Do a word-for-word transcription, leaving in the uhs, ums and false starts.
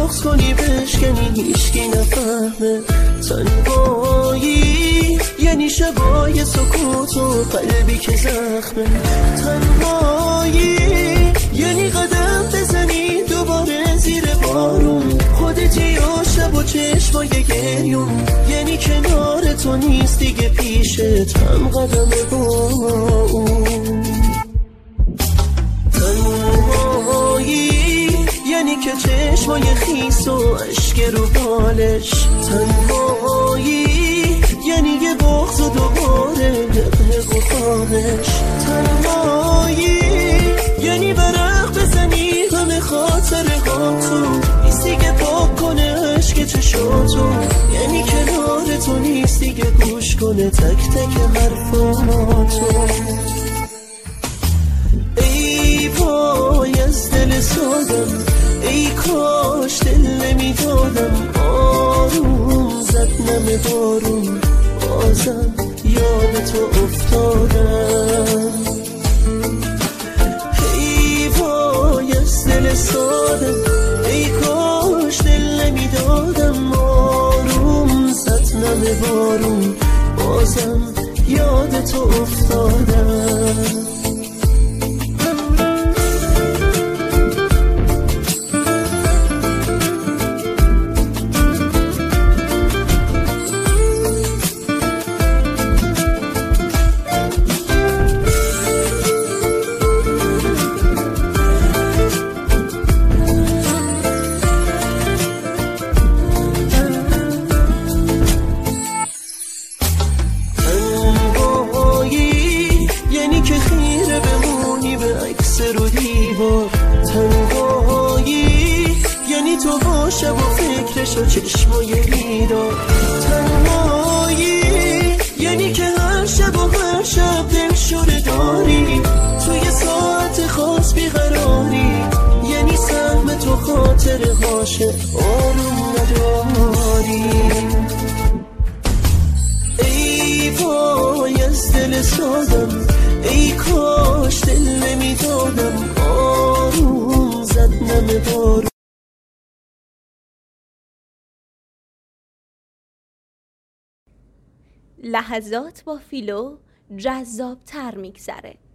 بغض کنی بشکنی هیچکی نفهمه. تنهایی یعنی شبای سکوت و قلبی که زخمه. تنهایی یعنی قدم بزنی دوباره زیر بارون، خودتی و شب و چشمای گریون. یعنی کنار تو نیست دیگه پیشت هم قدم با اون. تنهایی یعنی که چشمای خیس و عشق رو بالش. تنهایی یعنی یه بغض و دوباره حق و خواهش. تنهایی یعنی برق بزنی همه خاطره ها تو نیستی که پاک کنه عشق چشاتو. یعنی کنار تو نیستی که گوش کنه تک تک حرفاتو. ای وای از دل سادم، ای کاش دل نمیدادم. آروم زد نم بارون، بازم یاد تو افتادم. ای وای از دل سادم، ای کاش دل نمیدادم. آروم زد نم بارون، بازم یاد تو افتادم. تنهایی یعنی تو باشه و فکرش و چشمای بیدار. تنهایی یعنی که هر شب و هر شب دل شده داری توی ساعت خاص بیقراری. یعنی سهم تو خاطر هاشه آروم نداری. ای وای از دل سادم، ای کاش دل نمیدادم. آروم زد نم بارون. لحظات با فیلو جذاب تر میگذره.